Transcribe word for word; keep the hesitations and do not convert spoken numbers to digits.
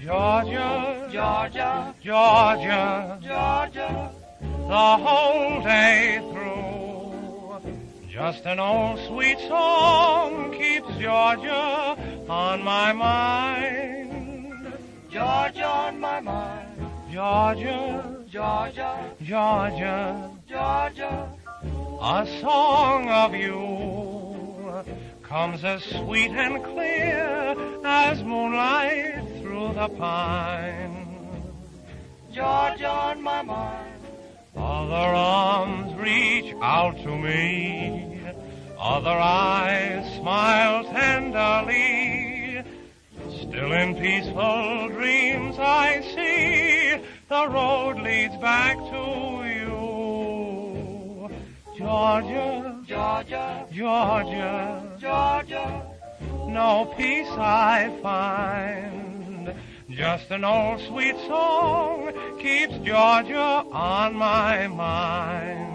Georgia, Georgia, Georgia, Georgia, the whole day through. Just an old sweet song keeps Georgia on my mind. Georgia on my mind. Georgia, Georgia, Georgia, Georgia, a song of you comes as sweet and clear as moonlight through the pine. Georgia on my mind. Other arms reach out to me, other eyes smile tenderly. Still in peaceful dreams I see the road leads back to you. Georgia, Georgia, Georgia, Georgia, no peace I find. Just an old sweet song keeps Georgia on my mind.